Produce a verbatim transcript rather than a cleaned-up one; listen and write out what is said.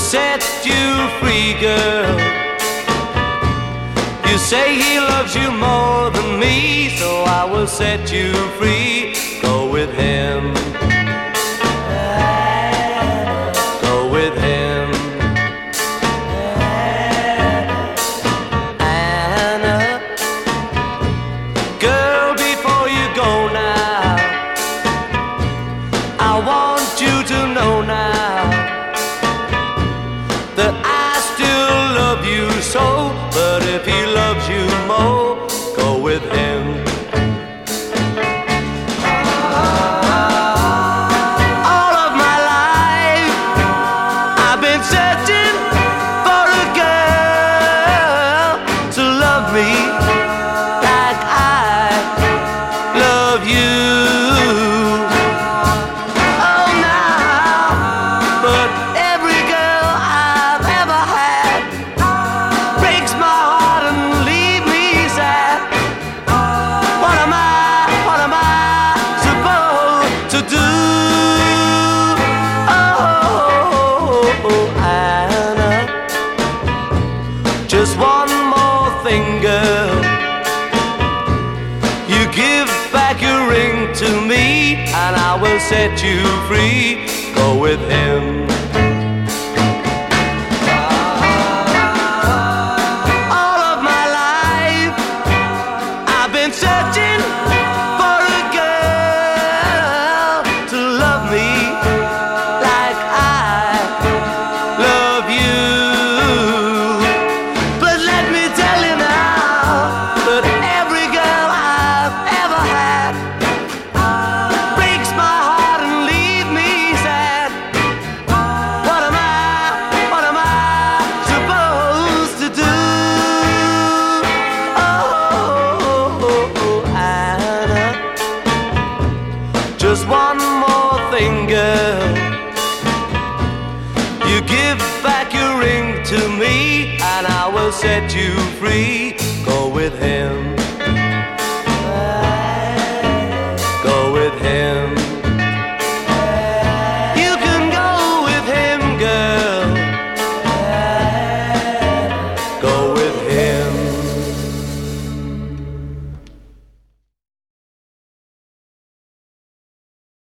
set you free, girl. You say he loves you more than me, so I will set you free. Go with him. Go with him. Anna, girl, before you go now, I want you to know now that I still love you so. But if he loves you more, go with him. All of my life I've been searching for a girl to love me like I love you. Oh, now, but every girl I've ever had breaks my heart and leave me sad. What am I, what am I supposed to do? Oh, Anna, just one more thing, girl. You give back your ring to me, and I will set you free. Go with him. All of my life I've been searching for a girl to love me like I love you. But let me tell you now that every girl I've ever had breaks my heart and leave me sad. What am I, what am I supposed to do? Oh, Anna, just one more thing, girl. You give back your ring to me, and I will set you free. Go with him.